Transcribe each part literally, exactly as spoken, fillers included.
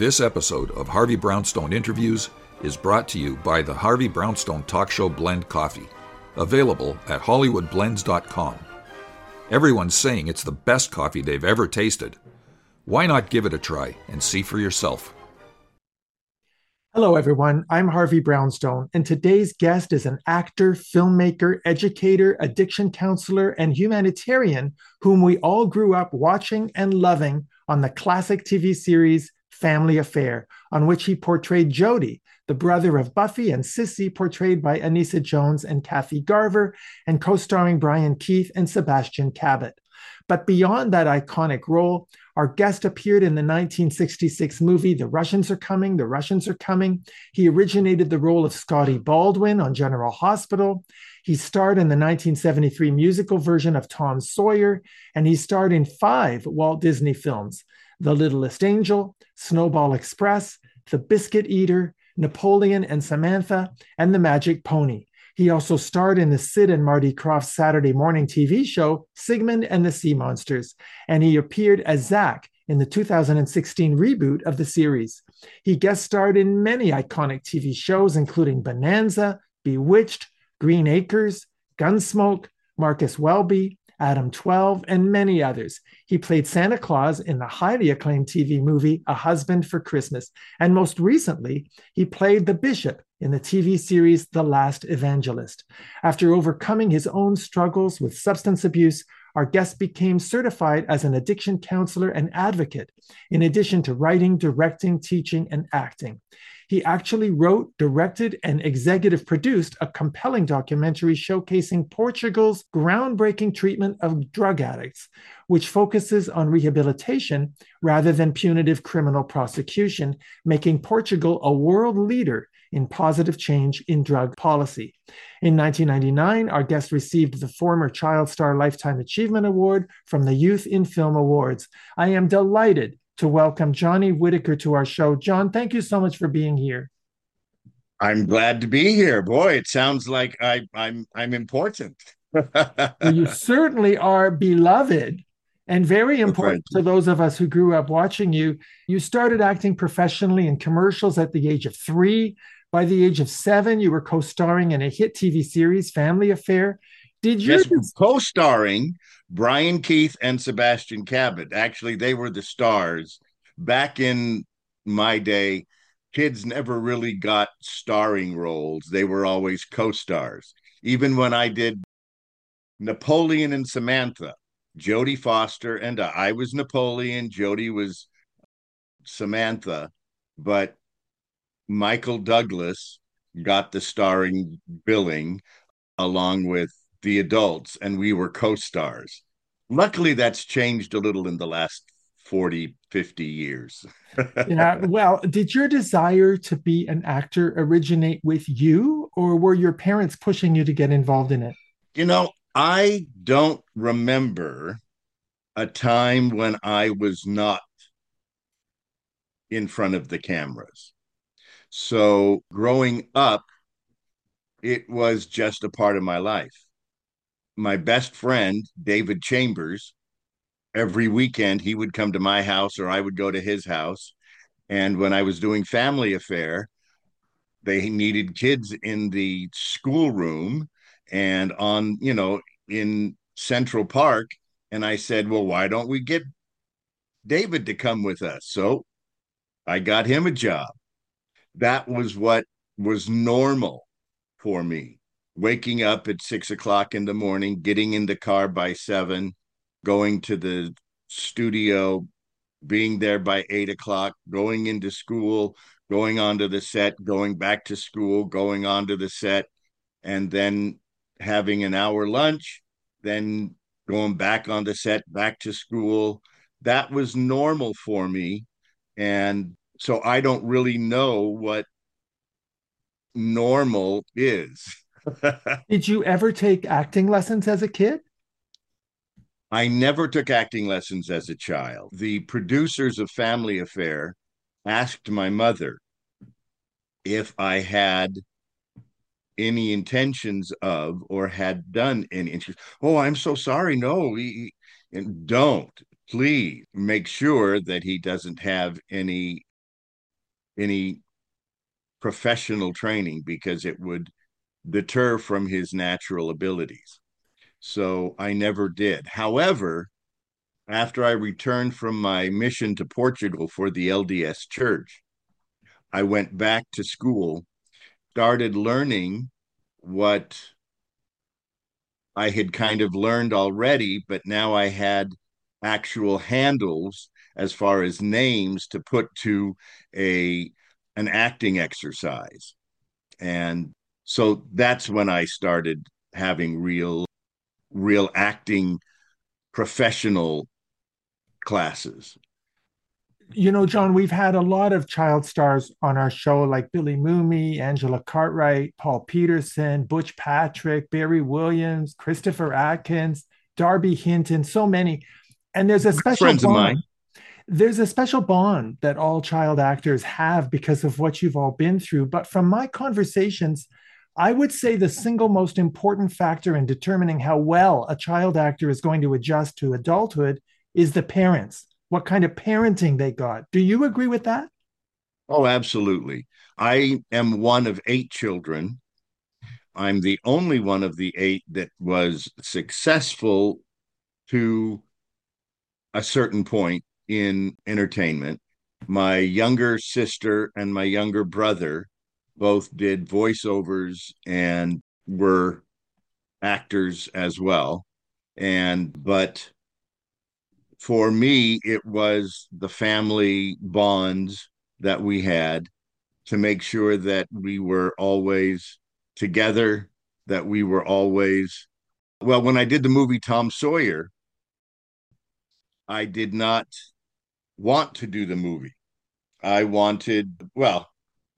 This episode of Harvey Brownstone Interviews is brought to you by the Harvey Brownstone Talk Show Blend Coffee, available at hollywood blends dot com. Everyone's saying it's the best coffee they've ever tasted. Why not give it a try and see for yourself? Hello, everyone. I'm Harvey Brownstone, and today's guest is an actor, filmmaker, educator, addiction counselor, and humanitarian whom we all grew up watching and loving on the classic T V series Family Affair, on which he portrayed Jody, the brother of Buffy, and Sissy, portrayed by Anissa Jones and Kathy Garver, and co-starring Brian Keith and Sebastian Cabot. But beyond that iconic role, our guest appeared in the nineteen sixty-six movie The Russians Are Coming, The Russians Are Coming. He originated the role of Scotty Baldwin on General Hospital. He starred in the nineteen seventy-three musical version of Tom Sawyer, and he starred in five Walt Disney films: The Littlest Angel, Snowball Express, The Biscuit Eater, Napoleon and Samantha, and The Magic Pony. He also starred in the Sid and Marty Krofft Saturday morning T V show, Sigmund and the Sea Monsters, and he appeared as Zach in the two thousand sixteen reboot of the series. He guest starred in many iconic T V shows, including Bonanza, Bewitched, Green Acres, Gunsmoke, Marcus Welby, Adam twelve, and many others. He played Santa Claus in the highly acclaimed T V movie A Husband for Christmas, and most recently, he played the Bishop in the T V series The Last Evangelist. After overcoming his own struggles with substance abuse, our guest became certified as an addiction counselor and advocate, in addition to writing, directing, teaching, and acting. He actually wrote, directed, and executive produced a compelling documentary showcasing Portugal's groundbreaking treatment of drug addicts, which focuses on rehabilitation rather than punitive criminal prosecution, making Portugal a world leader in positive change in drug policy. In nineteen ninety-nine, our guest received the former Child Star Lifetime Achievement Award from the Youth in Film Awards. I am delighted to welcome Johnny Whitaker to our show. John, thank you so much for being here. I'm glad to be here. Boy, it sounds like I, I'm I'm important. Well, you certainly are beloved and very important to those of us who grew up watching you. You started acting professionally in commercials at the age of three. By the age of seven, you were co-starring in a hit T V series, Family Affair. Did you yes, co-starring Brian Keith and Sebastian Cabot? Actually, they were the stars. Back in my day, kids never really got starring roles. They were always co-stars. Even when I did Napoleon and Samantha, Jodie Foster and I, I was Napoleon, Jodie was Samantha, but Michael Douglas got the starring billing along with the adults, and we were co-stars. Luckily, that's changed a little in the last forty, fifty years. Yeah, well, did your desire to be an actor originate with you, or were your parents pushing you to get involved in it? You know, I don't remember a time when I was not in front of the cameras. So growing up, it was just a part of my life. My best friend, David Chambers, every weekend he would come to my house or I would go to his house. And when I was doing Family Affair, they needed kids in the schoolroom and on, you know, in Central Park. And I said, well, why don't we get David to come with us? So I got him a job. That was what was normal for me. Waking up at six o'clock in the morning, getting in the car by seven, going to the studio, being there by eight o'clock, going into school, going onto the set, going back to school, going onto the set, and then having an hour lunch, then going back on the set, back to school. That was normal for me. And so I don't really know what normal is. Did you ever take acting lessons as a kid? I never took acting lessons as a child. The producers of Family Affair asked my mother if I had any intentions of or had done any. Oh, I'm so sorry. No, he, and don't. Please make sure that he doesn't have any any professional training because it would deter from his natural abilities. So I never did. However, after I returned from my mission to Portugal for the L D S Church, I went back to school, started learning what I had kind of learned already, but now I had actual handles as far as names to put to a an acting exercise. And so that's when I started having real real acting professional classes. You know, John, we've had a lot of child stars on our show, like Billy Mooney, Angela Cartwright, Paul Peterson, Butch Patrick, Barry Williams, Christopher Atkins, Darby Hinton, so many. And there's a special Friends of bond. mine. There's a special bond that all child actors have because of what you've all been through. But from my conversations, I would say the single most important factor in determining how well a child actor is going to adjust to adulthood is the parents, what kind of parenting they got. Do you agree with that? Oh, absolutely. I am one of eight children. I'm the only one of the eight that was successful to a certain point in entertainment. My younger sister and my younger brother both did voiceovers and were actors as well. And, but for me, it was the family bonds that we had to make sure that we were always together, that we were always, well, when I did the movie Tom Sawyer, I did not want to do the movie. I wanted, well,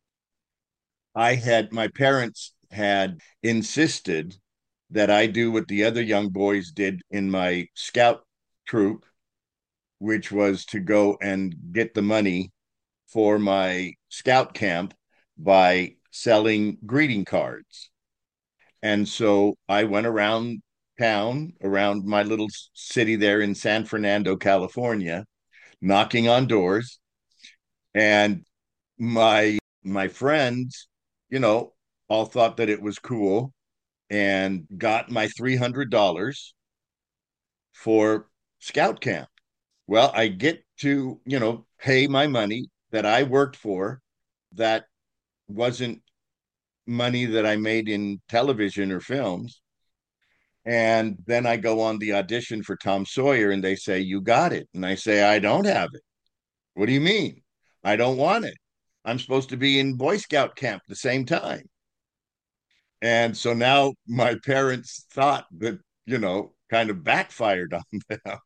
I had, my parents had insisted that I do what the other young boys did in my scout troop, which was to go and get the money for my scout camp by selling greeting cards. And so I went around town, around my little city there in San Fernando, California, knocking on doors. And my my friends, you know, all thought that it was cool and got my three hundred dollars for scout camp. Well, I get to, you know, pay my money that I worked for that wasn't money that I made in television or films. And then I go on the audition for Tom Sawyer and they say, "You got it." And I say, "I don't have it." "What do you mean?" "I don't want it. I'm supposed to be in Boy Scout camp the same time." And so now my parents thought that, you know, kind of backfired on them.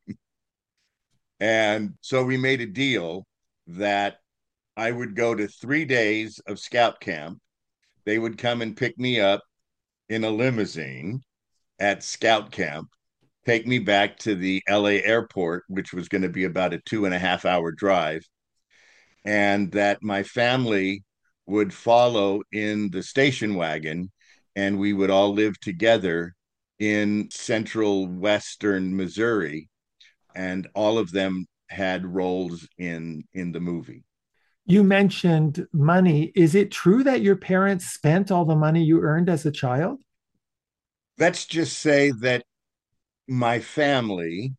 And so we made a deal that I would go to three days of scout camp. They would come and pick me up in a limousine at scout camp, take me back to the L A airport, which was going to be about a two and a half hour drive, and that my family would follow in the station wagon and we would all live together in central western Missouri, and all of them had roles in in the movie. You mentioned money. Is it true that your parents spent all the money you earned as a child? Let's just say that my family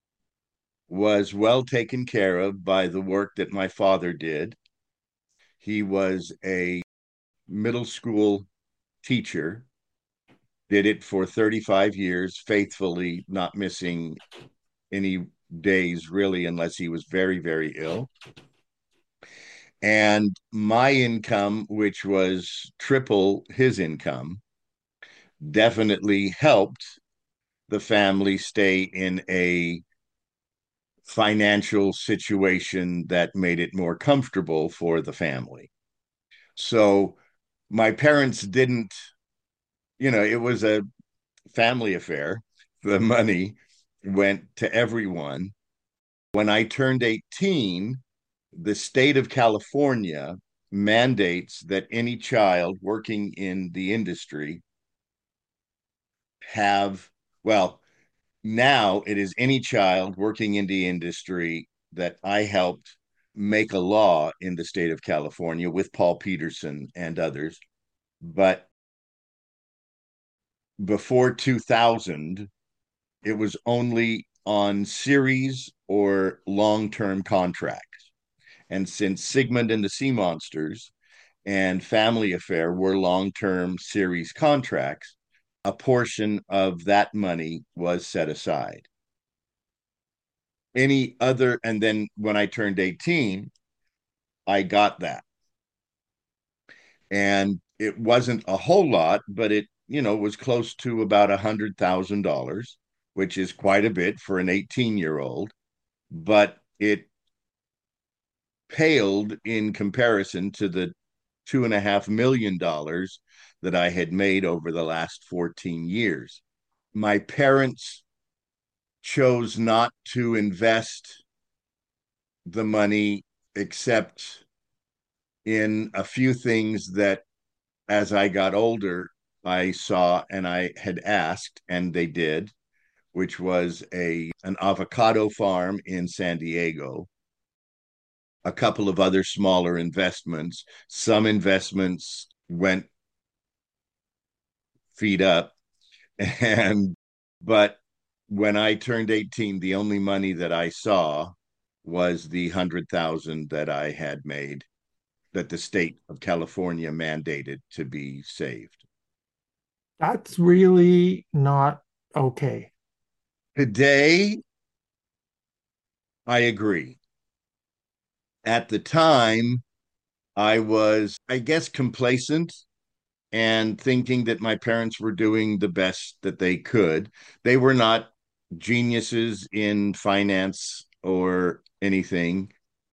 was well taken care of by the work that my father did. He was a middle school teacher, did it for thirty-five years faithfully, not missing any days really, unless he was very, very ill. And my income, which was triple his income, definitely helped the family stay in a financial situation that made it more comfortable for the family. So my parents didn't, you know, it was a family affair. The money went to everyone. When I turned eighteen, the state of California mandates that any child working in the industry have, well, now it is any child working in the industry that I helped make a law in the state of California with Paul Peterson and others. But before two thousand, it was only on series or long-term contracts. And since Sigmund and the Sea Monsters and Family Affair were long-term series contracts, a portion of that money was set aside. Any other, and then when I turned eighteen, I got that. And it wasn't a whole lot, but it, you know, was close to about a hundred thousand dollars, which is quite a bit for an eighteen-year-old, but it paled in comparison to the two and a half million dollars that I had made over the last fourteen years. My parents chose not to invest the money except in a few things that, as I got older, I saw and I had asked, and they did, which was a an avocado farm in San Diego, a couple of other smaller investments. Some investments went feet up, and but when I turned eighteen, the only money that I saw was the hundred thousand that I had made, that the state of California mandated to be saved. That's really not okay. Today, I agree. At the time, I was, I guess, complacent and thinking that my parents were doing the best that they could. They were not geniuses in finance or anything.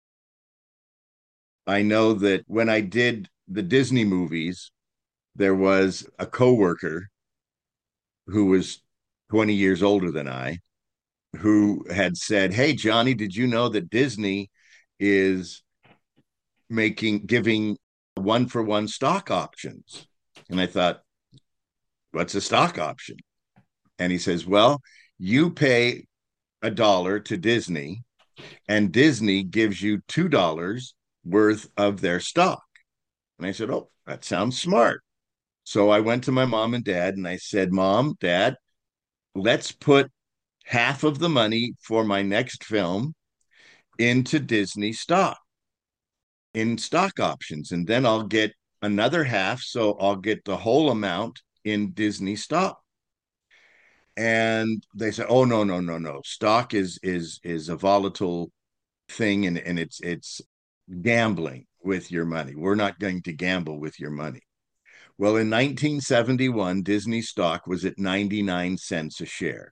I know that when I did the Disney movies, there was a coworker who was twenty years older than I, who had said, "Hey, Johnny, did you know that Disney is making, giving one for one stock options?" And I thought, what's a stock option? And he says, well, you pay a dollar to Disney, and Disney gives you two dollars worth of their stock. And I said, oh, that sounds smart. So I went to my mom and dad and I said, Mom, Dad, let's put half of the money for my next film into Disney stock, in stock options, and then I'll get another half, so I'll get the whole amount in Disney stock. And they said, oh, no, no, no, no. Stock is is is a volatile thing, and, and it's it's gambling with your money. We're not going to gamble with your money. Well, in nineteen seventy-one, Disney stock was at ninety-nine cents a share.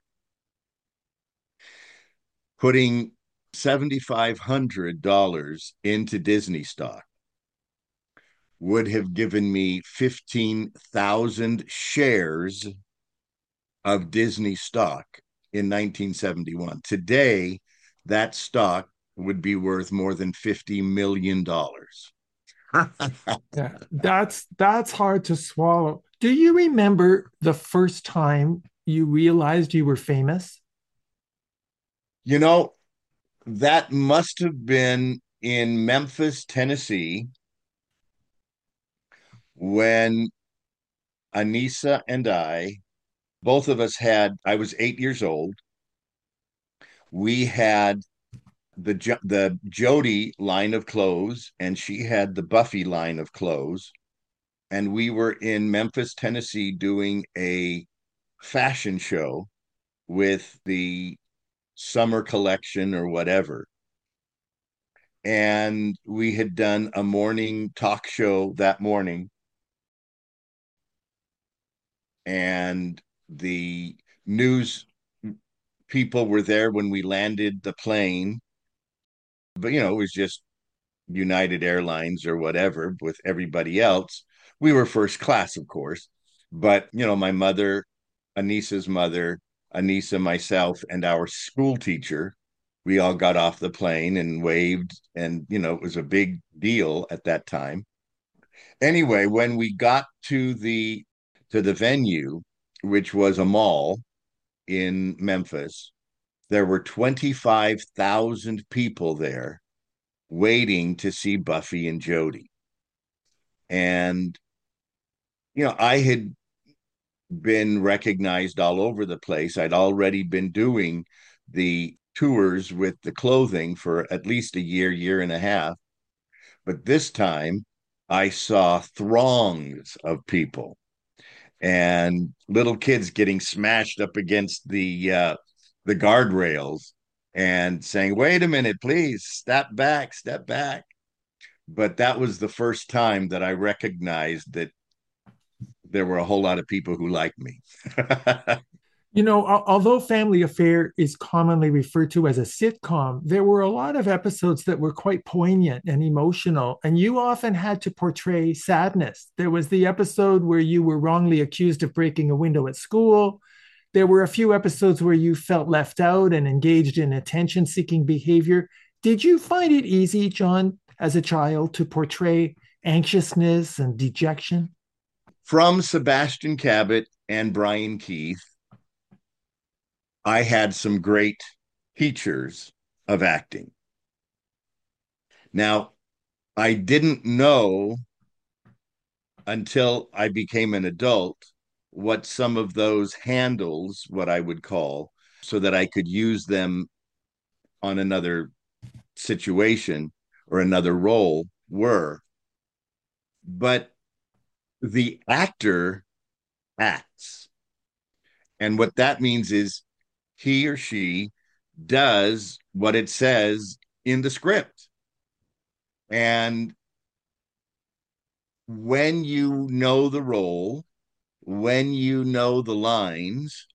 Putting seven thousand five hundred dollars into Disney stock would have given me fifteen thousand shares of Disney stock in nineteen seventy-one. Today, that stock would be worth more than fifty million dollars. Yeah, that's that's hard to swallow. Do you remember the first time you realized you were famous? You know, that must have been in Memphis, Tennessee, when Anissa and I, both of us had, I was eight years old. We had the the Jody line of clothes, and she had the Buffy line of clothes. And we were in Memphis, Tennessee, doing a fashion show with the summer collection or whatever. And we had done a morning talk show that morning. And the news people were there when we landed the plane. But, you know, it was just United Airlines or whatever with everybody else. We were first class, of course. But, you know, my mother, Anissa's mother, Anissa, myself, and our school teacher, we all got off the plane and waved. And, you know, it was a big deal at that time. Anyway, when we got to the to the venue, which was a mall in Memphis, there were twenty-five thousand people there waiting to see Buffy and Jody. And, you know, I had been recognized all over the place. I'd already been doing the tours with the clothing for at least a year, year and a half. But this time I saw throngs of people and little kids getting smashed up against the uh, the guardrails and saying, "Wait a minute, please, step back, step back." But that was the first time that I recognized that there were a whole lot of people who liked me. You know, al- although Family Affair is commonly referred to as a sitcom, there were a lot of episodes that were quite poignant and emotional, and you often had to portray sadness. There was the episode where you were wrongly accused of breaking a window at school. There were a few episodes where you felt left out and engaged in attention seeking behavior. Did you find it easy, John, as a child, to portray anxiousness and dejection? From Sebastian Cabot and Brian Keith, I had some great teachers of acting. Now, I didn't know until I became an adult what some of those handles, what I would call, so that I could use them on another situation or another role were. But the actor acts. And what that means is he or she does what it says in the script. And when you know the role, when you know the lines,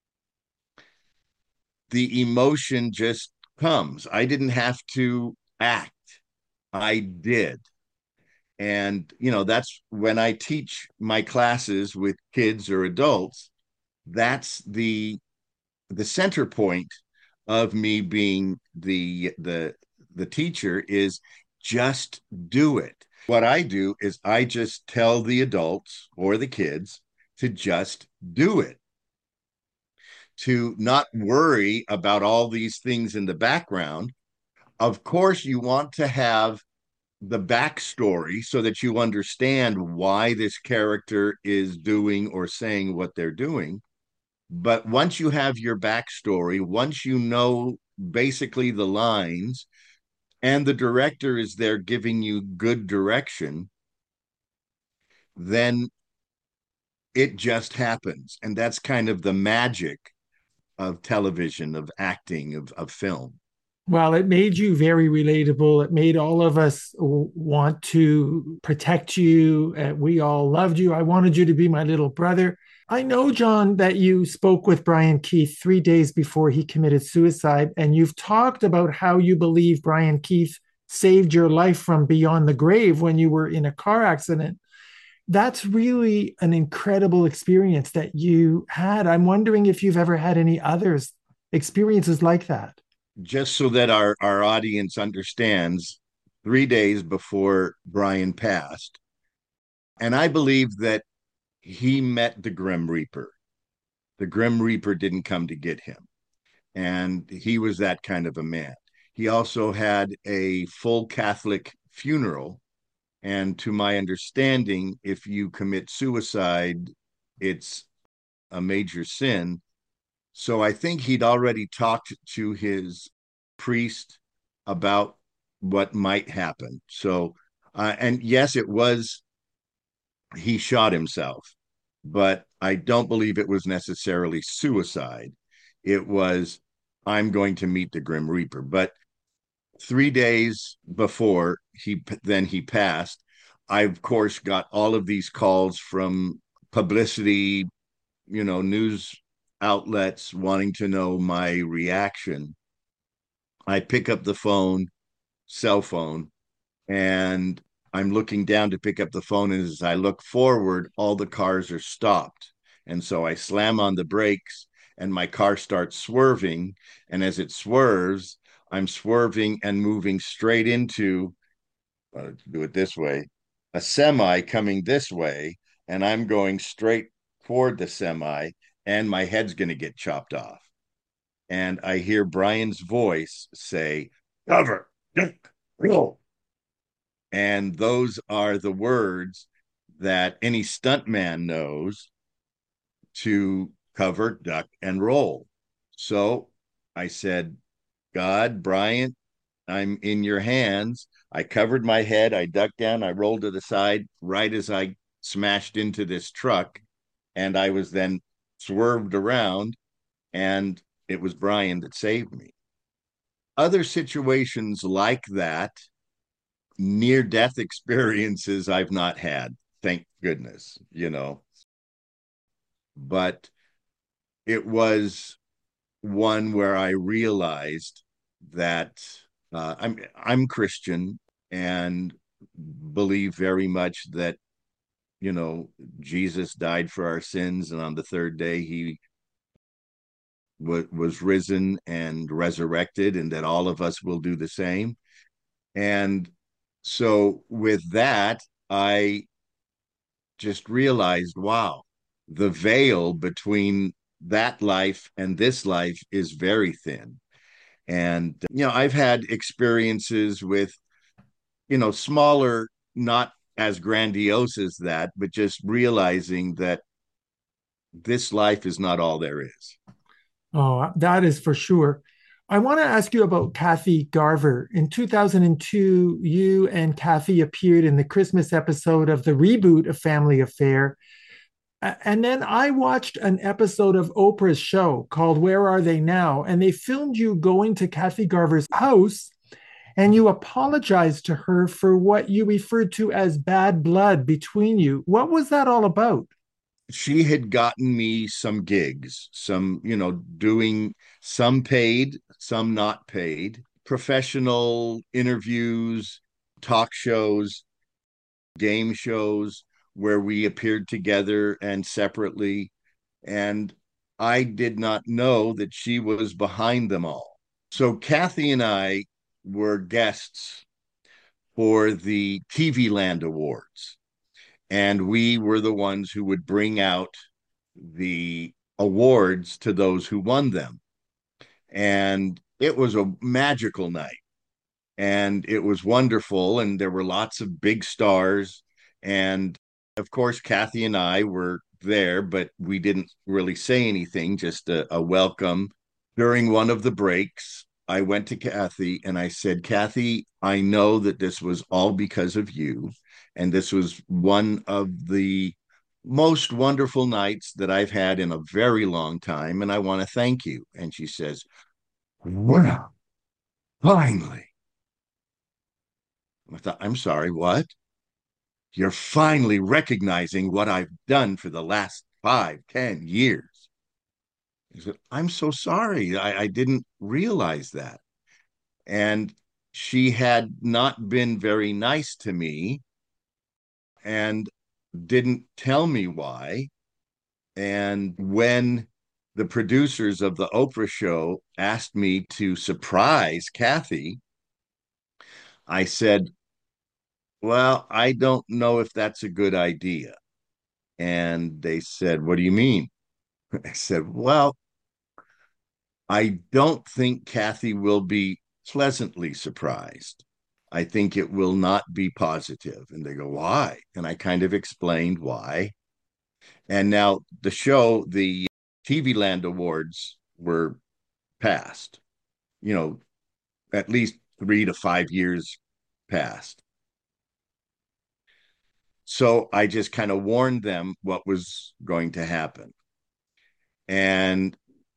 the emotion just comes. I didn't have to act, I did. And, you know, that's when I teach my classes with kids or adults, that's the the center point of me being the the the teacher is just do it. What I do is I just tell the adults or the kids to just do it, to not worry about all these things in the background. Of course, you want to have the backstory so that you understand why this character is doing or saying what they're doing. But once you have your backstory, once you know basically the lines, and the director is there giving you good direction, then it just happens. And that's kind of the magic of television, of acting, of, of film. Well, it made you very relatable. It made all of us want to protect you. Uh, we all loved you. I wanted you to be my little brother. I know, John, that you spoke with Brian Keith three days before he committed suicide, and you've talked about how you believe Brian Keith saved your life from beyond the grave when you were in a car accident. That's really an incredible experience that you had. I'm wondering if you've ever had any others experiences like that. Just so that our, our audience understands, three days before Brian passed, and I believe that he met the Grim Reaper. The Grim Reaper didn't come to get him. And he was that kind of a man. He also had a full Catholic funeral. And to my understanding, if you commit suicide, it's a major sin. So I think he'd already talked to his priest about what might happen. So, uh, and yes, it was, he shot himself, but I don't believe it was necessarily suicide. It was, I'm going to meet the Grim Reaper. But three days before he then he passed, I of course got all of these calls from publicity, you know, news outlets wanting to know my reaction. I pick up the phone, cell phone, and I'm looking down to pick up the phone. And as I look forward, all the cars are stopped. And so I slam on the brakes and my car starts swerving. And as it swerves, I'm swerving and moving straight into, uh, do it this way, a semi coming this way. And I'm going straight toward the semi, and my head's going to get chopped off. And I hear Brian's voice say, cover, And those are the words that any stuntman knows to cover, duck, and roll. So I said, God, Bryant, I'm in your hands. I covered my head. I ducked down. I rolled to the side right as I smashed into this truck. And I was then swerved around, and it was Brian that saved me. Other situations like that, near death experiences, I've not had, thank goodness, you know. But it was one where I realized that uh, I'm I'm Christian and believe very much that, you know, Jesus died for our sins, and on the third day he w- was risen and resurrected, and that all of us will do the same. And so with that, I just realized, wow, the veil between that life and this life is very thin. And, you know, I've had experiences with, you know, smaller, not as grandiose as that, but just realizing that this life is not all there is. Oh, that is for sure. I want to ask you about Kathy Garver. In two thousand two, you and Kathy appeared in the Christmas episode of the reboot of Family Affair. And then I watched an episode of Oprah's show called Where Are They Now? And they filmed you going to Kathy Garver's house and you apologized to her for what you referred to as bad blood between you. What was that all about? She had gotten me some gigs, some, you know, doing some paid, some not paid, professional interviews, talk shows, game shows where we appeared together and separately. And I did not know that she was behind them all. So Kathy and I were guests for the T V Land Awards, and we were the ones who would bring out the awards to those who won them. And it was a magical night, and it was wonderful. And there were lots of big stars. And of course, Kathy and I were there, but we didn't really say anything, just a, a welcome. During one of the breaks, I went to Kathy and I said, Kathy, I know that this was all because of you. And this was one of the most wonderful nights that I've had in a very long time. And I want to thank you. And she says, well, finally. I thought, I'm sorry, what? You're finally recognizing what I've done for the last five, ten years. He said, I'm so sorry. I, I didn't realize that. And she had not been very nice to me and didn't tell me why. And when the producers of the Oprah show asked me to surprise Kathy, I said, well, I don't know if that's a good idea. And they said, what do you mean? I said, well, I don't think Kathy will be pleasantly surprised. I think it will not be positive. And they go, why? And I kind of explained why. And now the show, the T V Land Awards were passed, you know, at least three to five years passed. So I just kind of warned them what was going to happen. And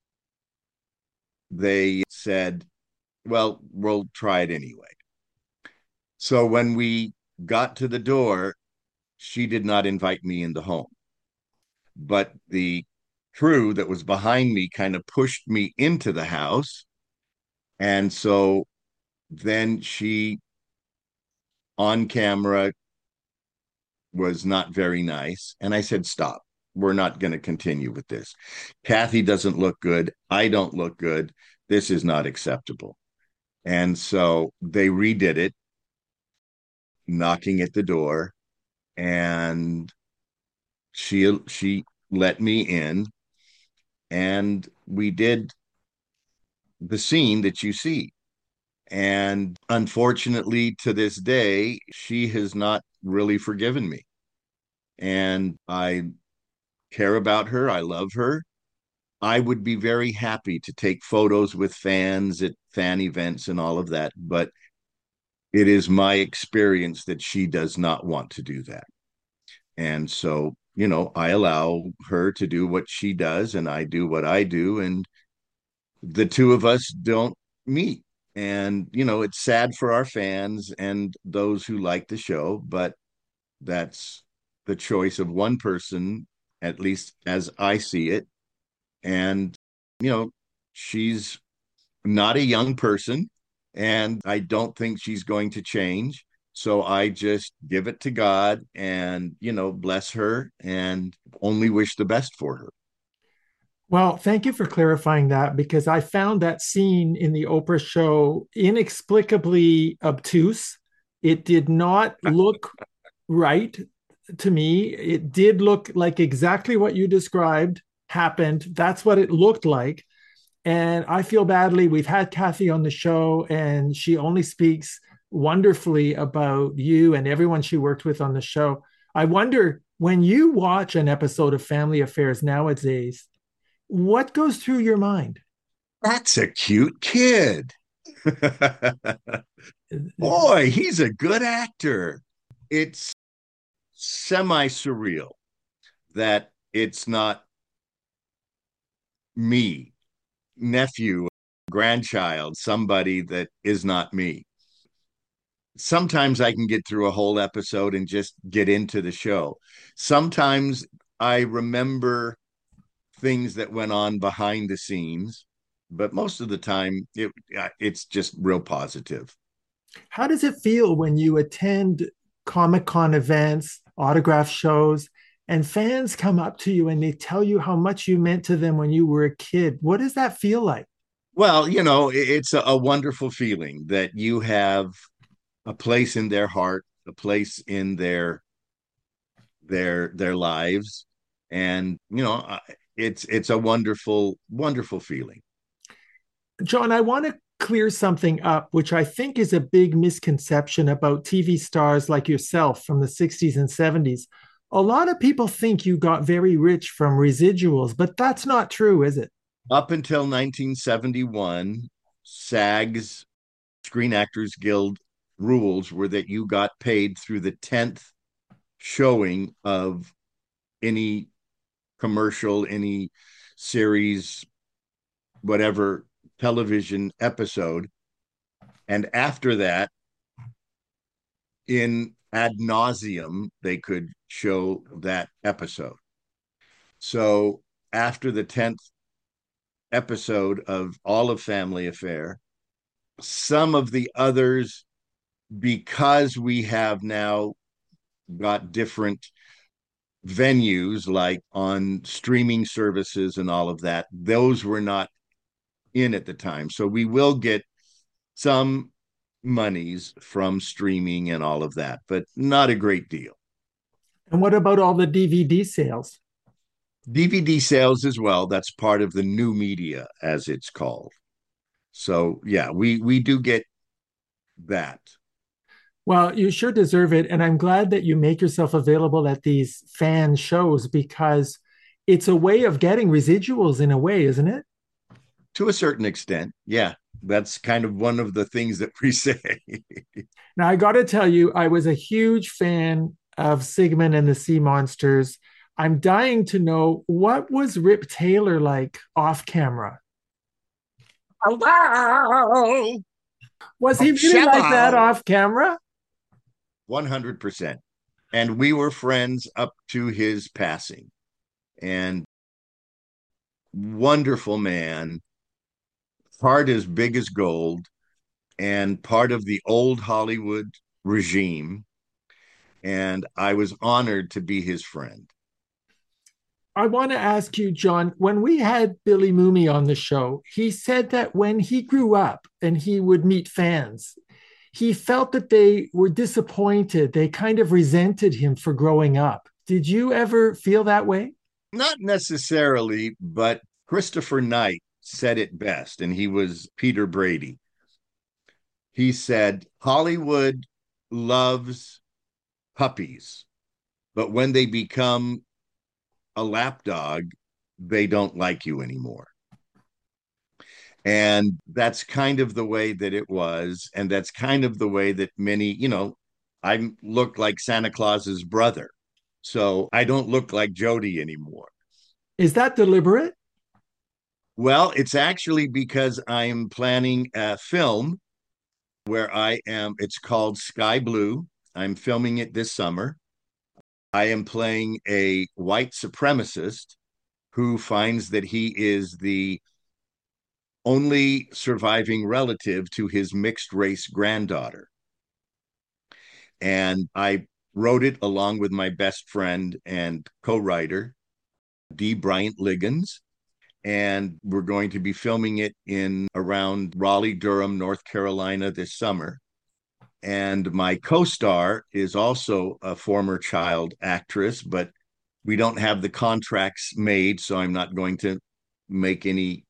they said, well, we'll try it anyway. So when we got to the door, she did not invite me in the home, but the crew that was behind me kind of pushed me into the house. And so then she, on camera, was not very nice. And I said, stop. We're not going to continue with this. Kathy doesn't look good. I don't look good. This is not acceptable. And so they redid it, knocking at the door, and she she let me in, and we did the scene that you see. And unfortunately, to this day, she has not really forgiven me. And I care about her. I love her. I would be very happy to take photos with fans at fan events and all of that. But it is my experience that she does not want to do that. And so, you know, I allow her to do what she does and I do what I do. And the two of us don't meet. And, you know, it's sad for our fans and those who like the show, but that's the choice of one person, at least as I see it. And, you know, she's not a young person, and I don't think she's going to change. So I just give it to God and, you know, bless her and only wish the best for her. Well, thank you for clarifying that because I found that scene in the Oprah show inexplicably obtuse. It did not look right to me. It did look like exactly what you described happened. That's what it looked like. And I feel badly. We've had Kathy on the show, and she only speaks wonderfully about you and everyone she worked with on the show. I wonder when you watch an episode of Family Affairs nowadays, what goes through your mind? That's a cute kid. Boy, he's a good actor. It's semi surreal that it's not me, nephew, grandchild, somebody that is not me. Sometimes I can get through a whole episode and just get into the show. Sometimes I remember things that went on behind the scenes, but most of the time it it's just real positive. How does it feel when you attend Comic Con events, autograph shows, and fans come up to you and they tell you how much you meant to them when you were a kid? What does that feel like? Well, you know, it's a, a wonderful feeling that you have a place in their heart, a place in their their their lives, and you know, it's it's a wonderful wonderful feeling. John, I want to clear something up, which I think is a big misconception about T V stars like yourself from the sixties and seventies. A lot of people think you got very rich from residuals, but that's not true, is it? Up until nineteen seventy-one, SAG's Screen Actors Guild rules were that you got paid through the tenth showing of any commercial, any series, whatever television episode. And after that, in ad nauseum, they could show that episode. So after the tenth episode of all of Family Affair, some of the others, because we have now got different venues like on streaming services and all of that, those were not in at the time. So we will get some monies from streaming and all of that, but not a great deal. And what about all the D V D sales? D V D sales as well. That's part of the new media, as it's called. So yeah, we we do get that. Well, you sure deserve it. And I'm glad that you make yourself available at these fan shows because it's a way of getting residuals in a way, isn't it? To a certain extent, yeah. That's kind of one of the things that we say. Now, I got to tell you, I was a huge fan of Sigmund and the Sea Monsters. I'm dying to know what was Rip Taylor like off camera? Hello. Was he really like that off camera? one hundred percent. And we were friends up to his passing. And wonderful man, heart as big as gold, and part of the old Hollywood regime. And I was honored to be his friend. I want to ask you, John, when we had Billy Mooney on the show, he said that when he grew up and he would meet fans, he felt that they were disappointed. They kind of resented him for growing up. Did you ever feel that way? Not necessarily, but Christopher Knight said it best, and he was Peter Brady. He said, Hollywood loves puppies, but when they become a lapdog, they don't like you anymore. And that's kind of the way that it was. And that's kind of the way that many, you know, I look like Santa Claus's brother. So I don't look like Jody anymore. Is that deliberate? Well, it's actually because I'm planning a film where I am, it's called Sky Blue. I'm filming it this summer. I am playing a white supremacist who finds that he is the only surviving relative to his mixed race granddaughter. And I wrote it along with my best friend and co-writer, D. Bryant Liggins. And we're going to be filming it in around Raleigh, Durham, North Carolina this summer. And my co-star is also a former child actress, but we don't have the contracts made, so I'm not going to make any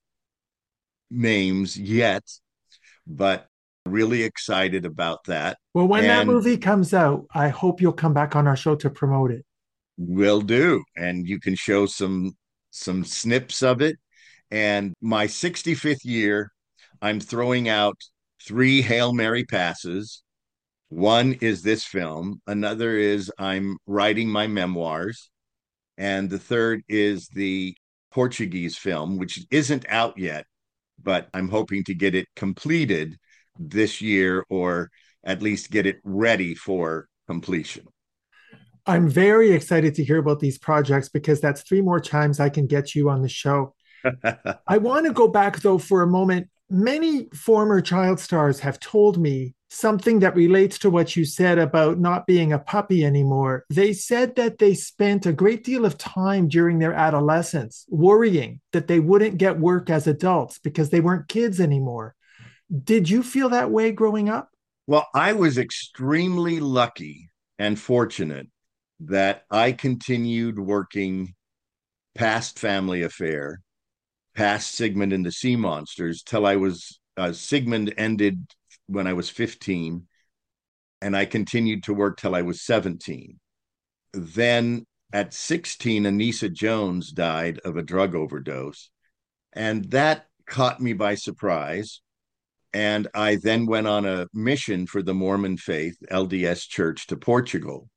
names yet, but really excited about that. Well, when that And movie comes out, I hope you'll come back on our show to promote it. will do. And you can show some some snips of it. And my sixty-fifth year, I'm throwing out three Hail Mary passes. One is this film, another is I'm writing my memoirs, and the third is the Portuguese film, which isn't out yet, but I'm hoping to get it completed this year, or at least get it ready for completion. I'm very excited to hear about these projects because that's three more times I can get you on the show. I want to go back, though, for a moment. Many former child stars have told me something that relates to what you said about not being a puppy anymore. They said that they spent a great deal of time during their adolescence worrying that they wouldn't get work as adults because they weren't kids anymore. Did you feel that way growing up? Well, I was extremely lucky and fortunate that I continued working past Family Affair, past Sigmund and the Sea Monsters, till I was, uh, Sigmund ended when I was fifteen, and I continued to work till I was seventeen. Then at sixteen, Anissa Jones died of a drug overdose, and that caught me by surprise. And I then went on a mission for the Mormon faith, L D S Church, to Portugal.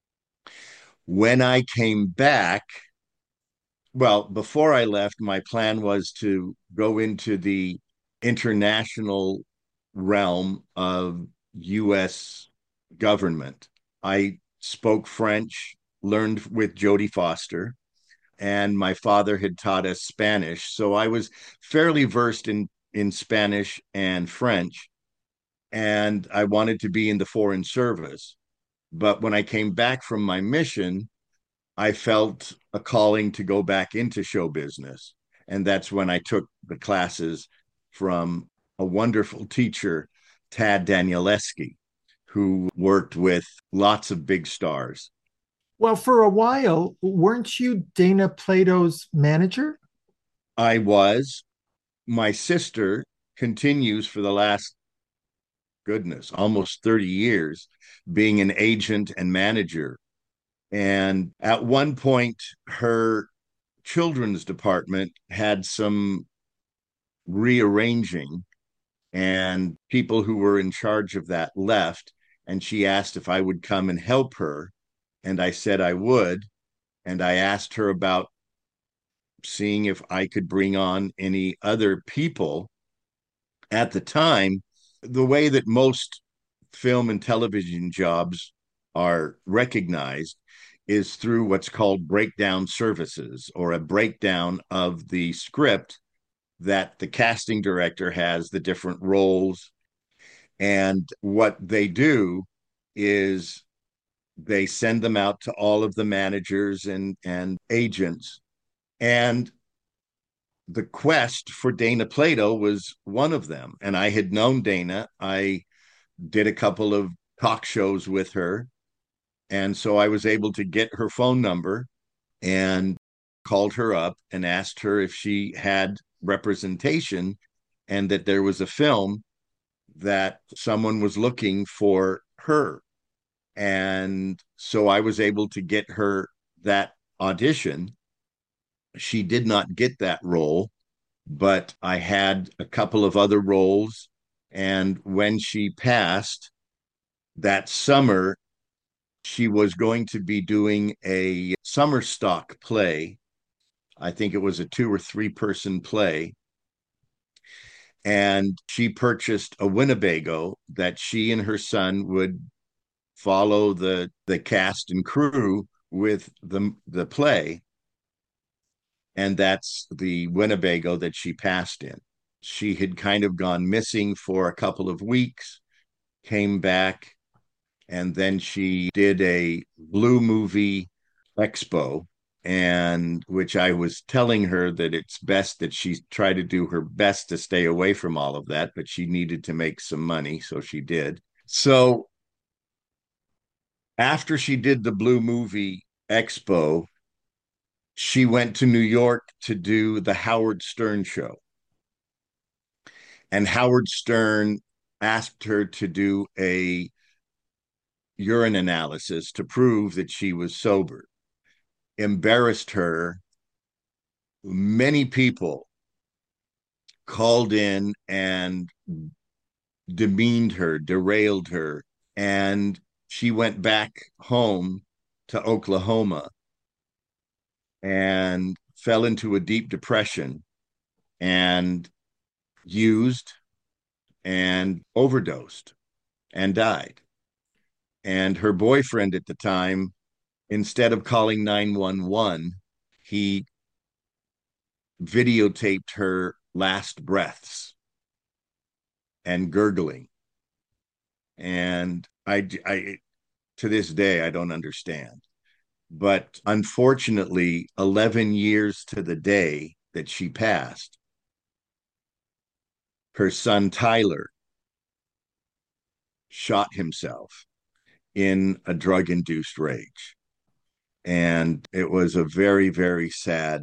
When I came back, well, before I left, my plan was to go into the international realm of U S government. I spoke French, learned with Jodie Foster, and my father had taught us Spanish. So I was fairly versed in, in Spanish and French, and I wanted to be in the foreign service. But when I came back from my mission, I felt a calling to go back into show business. And that's when I took the classes from a wonderful teacher, Tad Danielewski, who worked with lots of big stars. Well, for a while, weren't you Dana Plato's manager? I was. My sister continues for the last, goodness, almost thirty years being an agent and manager. And at one point, her children's department had some rearranging, and people who were in charge of that left. And she asked if I would come and help her. And I said I would. And I asked her about seeing if I could bring on any other people. At the time, the way that most film and television jobs are recognized is through what's called breakdown services, or a breakdown of the script that the casting director has, the different roles. And what they do is they send them out to all of the managers and, and agents. And the quest for Dana Plato was one of them. And I had known Dana. I did a couple of talk shows with her. And so I was able to get her phone number and called her up and asked her if she had representation and that there was a film that someone was looking for her. And so I was able to get her that audition. She did not get that role, but I had a couple of other roles. And when she passed that summer, she was going to be doing a summer stock play. I think it was a two or three person play. And she purchased a Winnebago that she and her son would follow the the cast and crew with the the play. And that's the Winnebago that she passed in. She had kind of gone missing for a couple of weeks, came back, and then she did a Blue Movie Expo, and which I was telling her that it's best that she try to do her best to stay away from all of that, but she needed to make some money, so she did. So after she did the Blue Movie Expo, she went to New York to do the Howard Stern show. And Howard Stern asked her to do a urine analysis to prove that she was sober. Embarrassed her. Many people called in and demeaned her, derailed her, and she went back home to Oklahoma and fell into a deep depression and used and overdosed and died. And her boyfriend at the time, instead of calling nine one one, he videotaped her last breaths and gurgling. And I, I, to this day, I don't understand. But unfortunately, eleven years to the day that she passed, her son Tyler shot himself in a drug-induced rage. And it was a very, very sad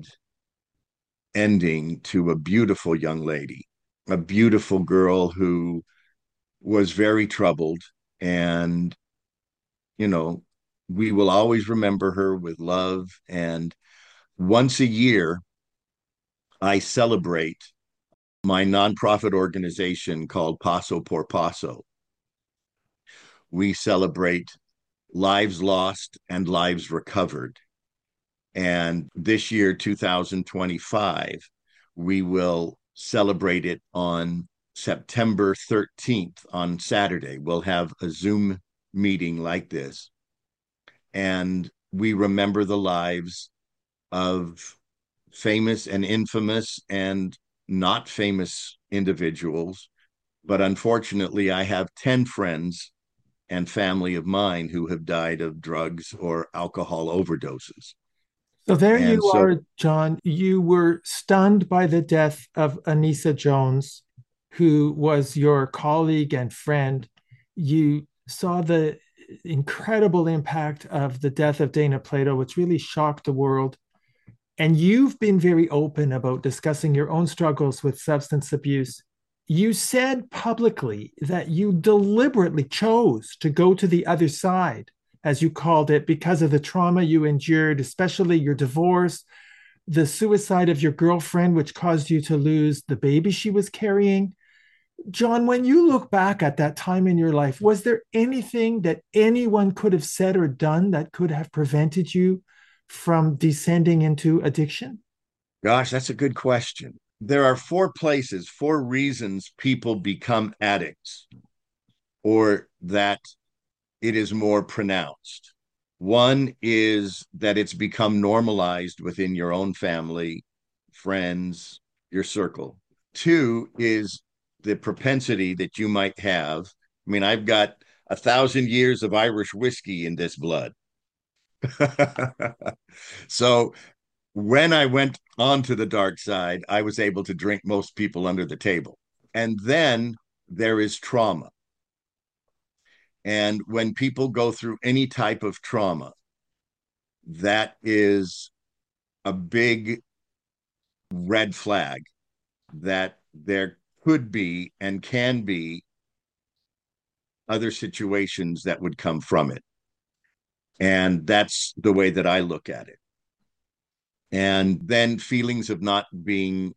ending to a beautiful young lady, a beautiful girl who was very troubled. And, you know, we will always remember her with love. And once a year, I celebrate my nonprofit organization called Paso por Paso. We celebrate lives lost and lives recovered. And this year, two thousand twenty-five, we will celebrate it on September thirteenth, on Saturday. We'll have a Zoom meeting like this. And we remember the lives of famous and infamous and not famous individuals. But unfortunately, I have ten friends and family of mine who have died of drugs or alcohol overdoses. So there And you so, are, John. You were stunned by the death of Anissa Jones, who was your colleague and friend. You saw the incredible impact of the death of Dana Plato, which really shocked the world. And you've been very open about discussing your own struggles with substance abuse. You said publicly that you deliberately chose to go to the other side, as you called it, because of the trauma you endured, especially your divorce, the suicide of your girlfriend, which caused you to lose the baby she was carrying. John, when you look back at that time in your life, was there anything that anyone could have said or done that could have prevented you from descending into addiction? gosh, that's a good question. There are four places, four reasons people become addicts, or that it is more pronounced. One is that it's become normalized within your own family, friends, your circle. Two is the propensity that you might have. I mean, I've got a thousand years of Irish whiskey in this blood. So when I went onto the dark side, I was able to drink most people under the table. And then there is trauma. And when people go through any type of trauma, that is a big red flag that there could be and can be other situations that would come from it. And that's the way that I look at it. And then feelings of not being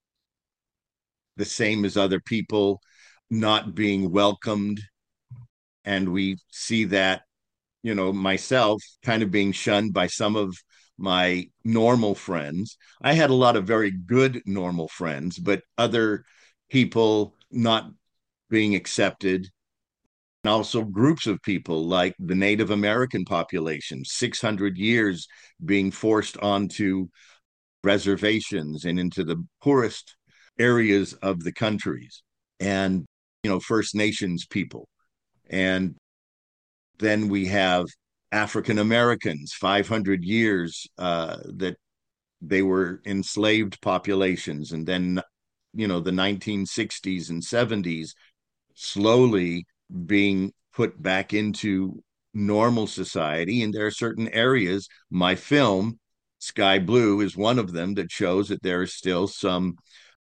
the same as other people, not being welcomed. And we see that, you know, myself kind of being shunned by some of my normal friends. I had a lot of very good normal friends, but other people not being accepted. And also groups of people like the Native American population, six hundred years being forced onto reservations and into the poorest areas of the countries, and, you know, First Nations people. And then we have African Americans, five hundred years uh, that they were enslaved populations. And then, you know, the nineteen sixties and seventies slowly being put back into normal society. And there are certain areas, my film, Sky Blue, is one of them, that shows that there is still some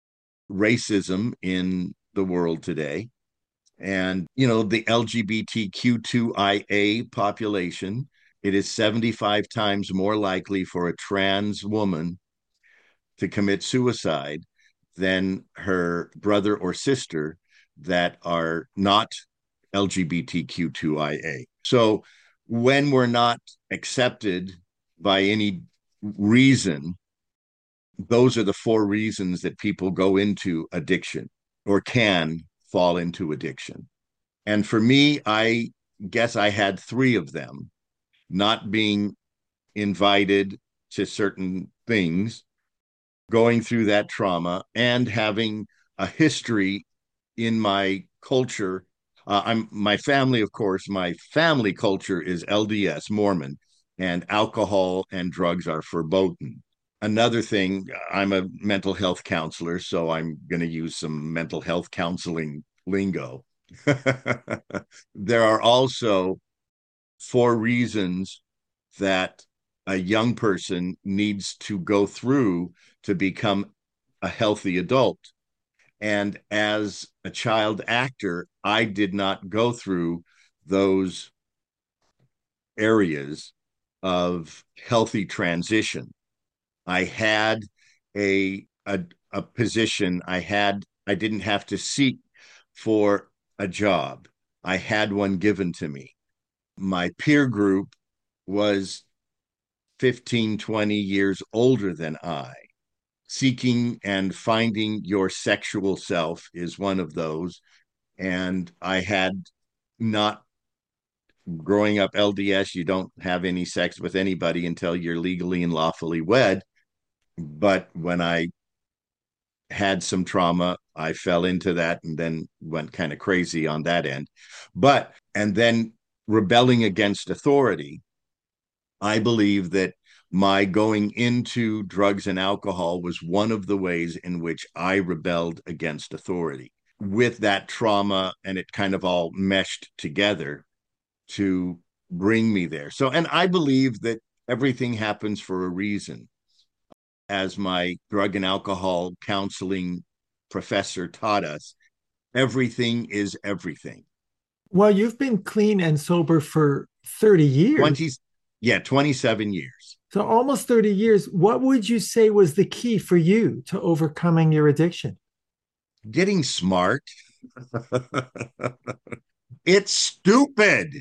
racism in the world today. And, you know, the L G B T Q two I A population, it is seventy-five times more likely for a trans woman to commit suicide than her brother or sister that are not L G B T Q two I A. So when we're not accepted by any reason, those are the four reasons that people go into addiction or can fall into addiction. And for me, I guess I had three of them: not being invited to certain things, going through that trauma, and having a history in my culture. Uh, I'm my family, of course, my family culture is L D S, Mormon, and alcohol and drugs are verboten. Another thing, I'm a mental health counselor, so I'm going to use some mental health counseling lingo. There are also four reasons that a young person needs to go through to become a healthy adult. And as a child actor, I did not go through those areas of healthy transition. I had a, a a position. I had I didn't have to seek for a job. I had one given to me. My peer group was fifteen, twenty years older than I. Seeking and finding your sexual self is one of those. And I had not, growing up L D S, you don't have any sex with anybody until you're legally and lawfully wed. But when I had some trauma, I fell into that and then went kind of crazy on that end. But, and then rebelling against authority, I believe that my going into drugs and alcohol was one of the ways in which I rebelled against authority. With that trauma, and it kind of all meshed together to bring me there. So, and I believe that everything happens for a reason. As my drug and alcohol counseling professor taught us, everything is everything. Well, you've been clean and sober for thirty years. twenty, yeah, twenty-seven years. So almost thirty years. What would you say was the key for you to overcoming your addiction? Getting smart. It's stupid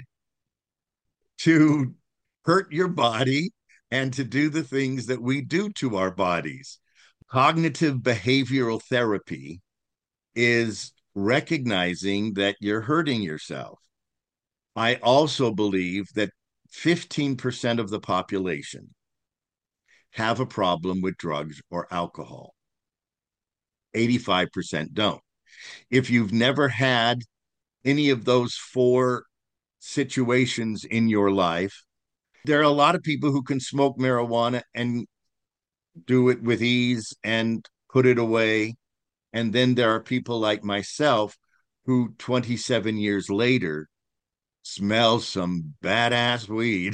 to hurt your body and to do the things that we do to our bodies. Cognitive behavioral therapy is recognizing that you're hurting yourself. I also believe that fifteen percent of the population have a problem with drugs or alcohol. eighty-five percent don't. If you've never had any of those four situations in your life, there are a lot of people who can smoke marijuana and do it with ease and put it away. And then there are people like myself who twenty-seven years later smell some badass weed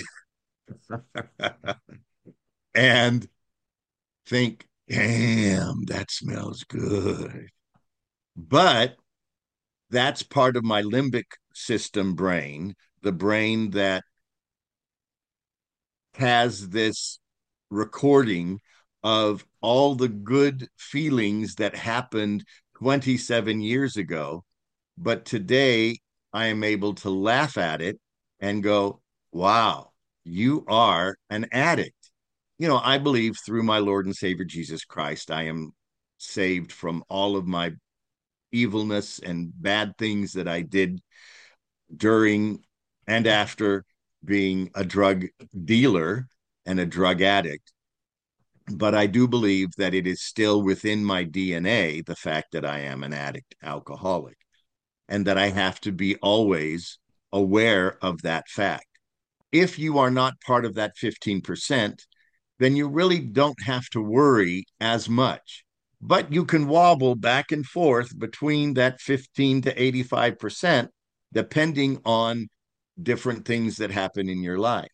and think, damn, that smells good. But that's part of my limbic system brain, the brain that has this recording of all the good feelings that happened twenty-seven years ago. But today I am able to laugh at it and go, wow, you are an addict. You know, I believe through my Lord and Savior Jesus Christ, I am saved from all of my evilness and bad things that I did during and after being a drug dealer and a drug addict. But I do believe that it is still within my D N A, the fact that I am an addict alcoholic, and that I have to be always aware of that fact. If you are not part of that fifteen percent, then you really don't have to worry as much. But you can wobble back and forth between that fifteen to eighty-five percent, depending on different things that happen in your life.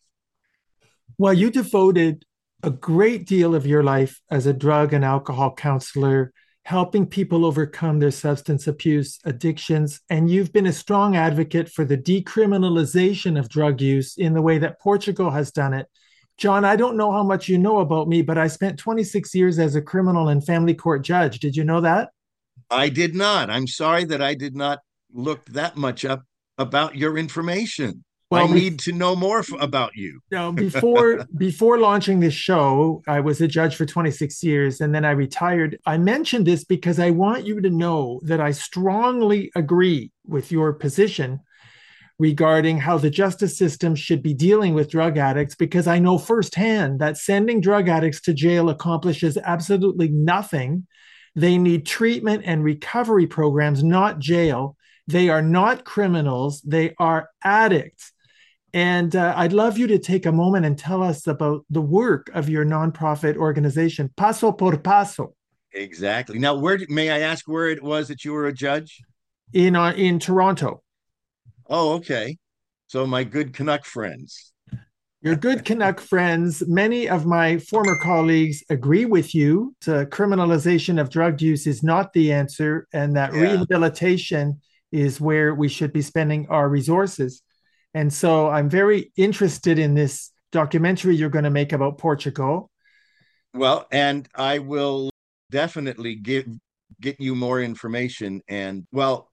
Well, you devoted a great deal of your life as a drug and alcohol counselor, helping people overcome their substance abuse addictions. And you've been a strong advocate for the decriminalization of drug use in the way that Portugal has done it. John, I don't know how much you know about me, but I spent twenty-six years as a criminal and family court judge. Did you know that? I did not. I'm sorry that I did not look that much up about your information. I Well, need to know more f- about you. Now, before before launching this show, I was a judge for twenty-six years and then I retired. I mentioned this because I want you to know that I strongly agree with your position regarding how the justice system should be dealing with drug addicts, because I know firsthand that sending drug addicts to jail accomplishes absolutely nothing. They need treatment and recovery programs, not jail. They are not criminals, they are addicts. And uh, I'd love you to take a moment and tell us about the work of your nonprofit organization, Paso por Paso. Exactly. Now, where may I ask where it was that you were a judge? In uh, in Toronto. Oh, okay. So my good Canuck friends. Your good Canuck friends, many of my former colleagues agree with you. The criminalization of drug use is not the answer, and that Yeah. rehabilitation is where we should be spending our resources. And so I'm very interested in this documentary you're going to make about Portugal. Well, and I will definitely give get you more information. And well,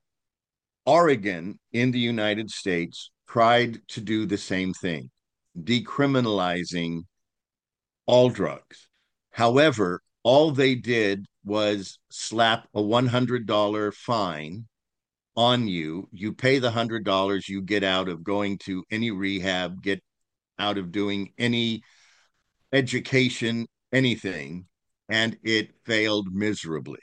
Oregon in the United States tried to do the same thing, decriminalizing all drugs. However, all they did was slap a one hundred dollars fine on you. You pay the one hundred dollars, you get out of going to any rehab, get out of doing any education, anything, and it failed miserably.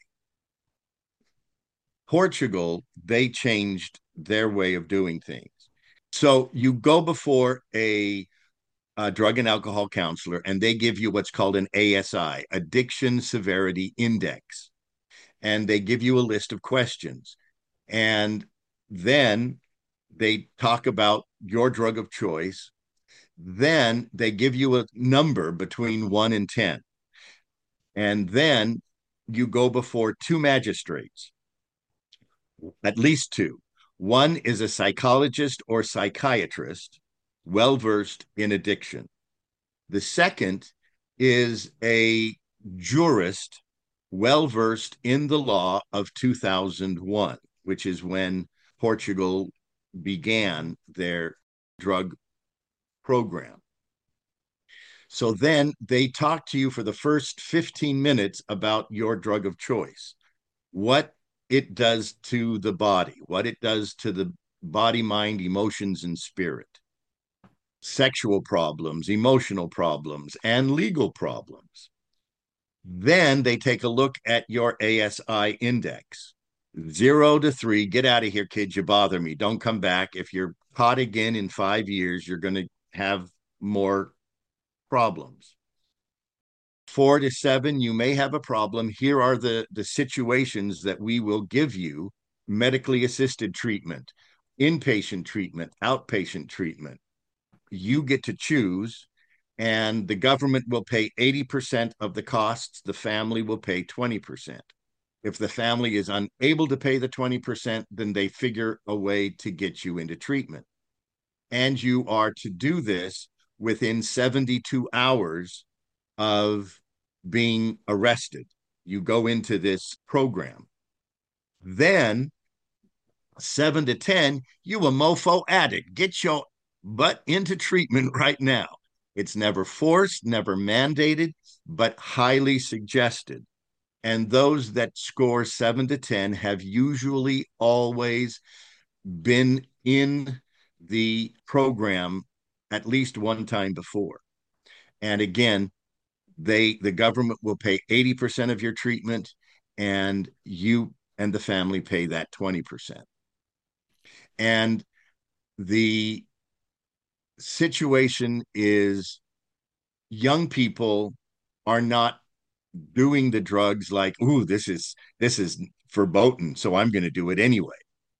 Portugal, they changed their way of doing things. So you go before a, a drug and alcohol counselor, and they give you what's called an A S I, Addiction Severity Index. And they give you a list of questions. And then they talk about your drug of choice. Then they give you a number between one and ten. And then you go before two magistrates, at least two. One is a psychologist or psychiatrist, well versed in addiction. The second is a jurist, well versed in the law of two thousand one, which is when Portugal began their drug program. So then they talk to you for the first fifteen minutes about your drug of choice, what it does to the body, what it does to the body, mind, emotions, and spirit, sexual problems, emotional problems, and legal problems. Then they take a look at your A S I index. Zero to three, get out of here, kids. You bother me. Don't come back. If you're caught again in five years, you're going to have more problems. Four to seven, you may have a problem. Here are the, the situations that we will give you: medically assisted treatment, inpatient treatment, outpatient treatment. You get to choose, and the government will pay eighty percent of the costs. The family will pay twenty percent. If the family is unable to pay the twenty percent, then they figure a way to get you into treatment. And you are to do this within seventy-two hours of being arrested. You go into this program. Then, seven to ten, you a mofo addict. Get your butt into treatment right now. It's never forced, never mandated, but highly suggested. And those that score seven to ten have usually always been in the program at least one time before. And again, they the government will pay eighty percent of your treatment, and you and the family pay that twenty percent. And the situation is young people are not doing the drugs like, ooh, this is this is verboten, so I'm going to do it anyway.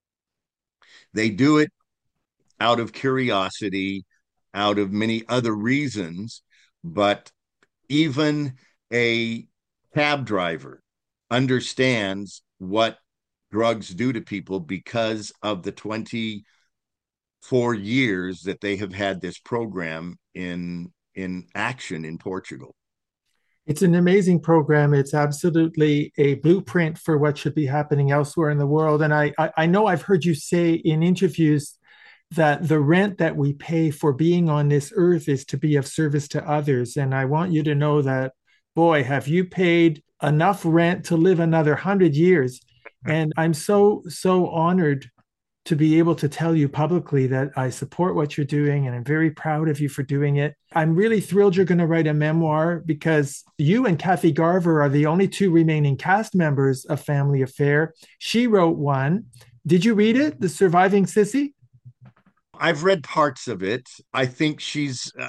They do it out of curiosity, out of many other reasons, but even a cab driver understands what drugs do to people because of the twenty-four years that they have had this program in in action in Portugal. It's an amazing program. It's absolutely a blueprint for what should be happening elsewhere in the world. And I, I, I know I've heard you say in interviews that the rent that we pay for being on this earth is to be of service to others. And I want you to know that, boy, have you paid enough rent to live another hundred years. And I'm so, so honored to be able to tell you publicly that I support what you're doing, and I'm very proud of you for doing it. I'm really thrilled you're going to write a memoir, because you and Kathy Garver are the only two remaining cast members of Family Affair. She wrote one. Did you read it, The Surviving Sissy? I've read parts of it. I think she's uh,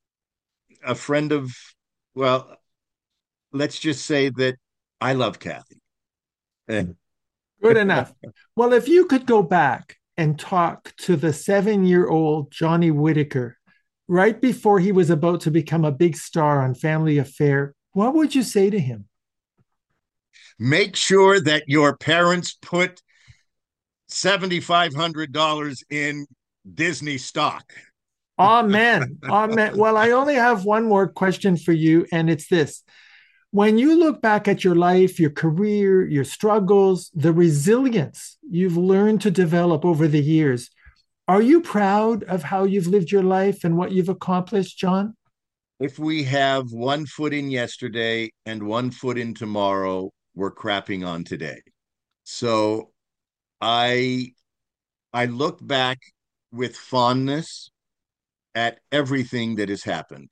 a friend of, well, let's just say that I love Kathy. Good enough. Well, if you could go back and talk to the seven-year-old Johnny Whitaker right before he was about to become a big star on Family Affair, what would you say to him? Make sure that your parents put seven thousand five hundred dollars in Disney stock. Amen. Amen. Well, I only have one more question for you, and it's this. When you look back at your life, your career, your struggles, the resilience you've learned to develop over the years, are you proud of how you've lived your life and what you've accomplished, John? If we have one foot in yesterday and one foot in tomorrow, we're crapping on today. So I I look back with fondness at everything that has happened.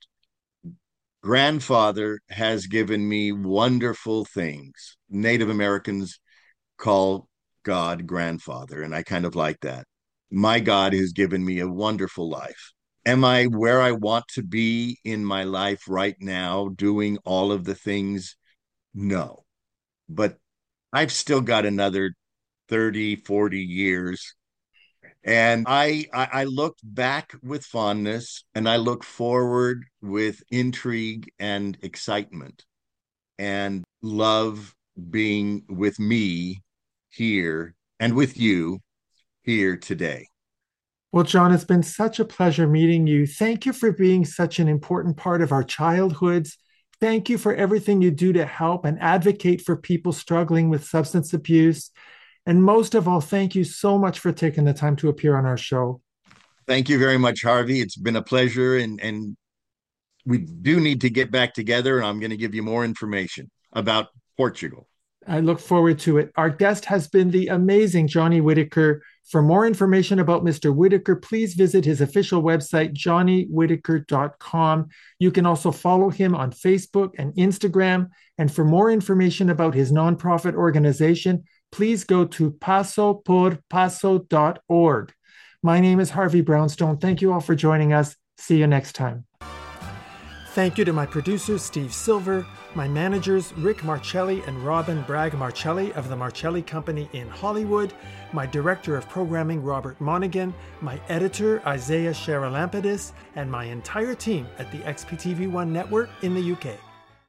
Grandfather has given me wonderful things. Native Americans call God grandfather, and I kind of like that. My God has given me a wonderful life. Am I where I want to be in my life right now, doing all of the things? No. But I've still got another thirty, forty years. And I, I I look back with fondness, and I look forward with intrigue and excitement, and love being with me here and with you here today. Well, John, it's been such a pleasure meeting you. Thank you for being such an important part of our childhoods. Thank you for everything you do to help and advocate for people struggling with substance abuse. And most of all, thank you so much for taking the time to appear on our show. Thank you very much, Harvey. It's been a pleasure, and, and we do need to get back together, and I'm going to give you more information about Portugal. I look forward to it. Our guest has been the amazing Johnny Whitaker. For more information about Mister Whitaker, please visit his official website, johnny whitaker dot com. You can also follow him on Facebook and Instagram. And for more information about his nonprofit organization, please go to paso por paso dot org. My name is Harvey Brownstone. Thank you all for joining us. See you next time. Thank you to my producers, Steve Silver, my managers, Rick Marcelli and Robin Bragg Marcelli of the Marcelli Company in Hollywood, my director of programming, Robert Monaghan, my editor, Isaiah Sharalampidis, and my entire team at the X P T V one network in the U K.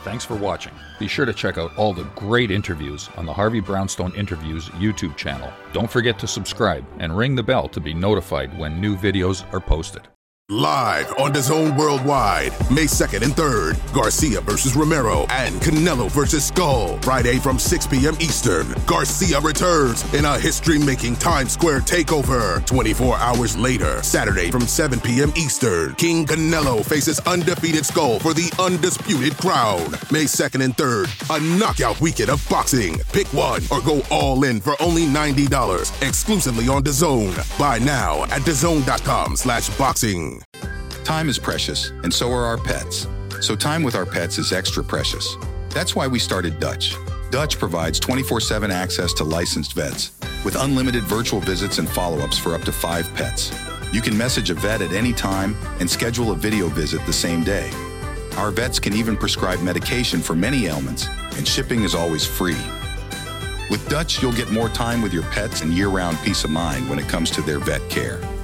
Thanks for watching. Be sure to check out all the great interviews on the Harvey Brownstone Interviews YouTube channel. Don't forget to subscribe and ring the bell to be notified when new videos are posted. Live on DAZN Worldwide, May second and third, Garcia versus Romero and Canelo versus Skull. Friday from six p.m. Eastern, Garcia returns in a history-making Times Square takeover. twenty-four hours later, Saturday from seven p.m. Eastern, King Canelo faces undefeated Skull for the undisputed crown. May second and third, a knockout weekend of boxing. Pick one or go all in for only ninety dollars, exclusively on DAZN. Buy now at DAZN.com slash boxing. Time is precious, and so are our pets. So time with our pets is extra precious. That's why we started Dutch. Dutch provides twenty-four seven access to licensed vets, with unlimited virtual visits and follow-ups for up to five pets. You can message a vet at any time and schedule a video visit the same day. Our vets can even prescribe medication for many ailments, and shipping is always free. With Dutch, you'll get more time with your pets and year-round peace of mind when it comes to their vet care.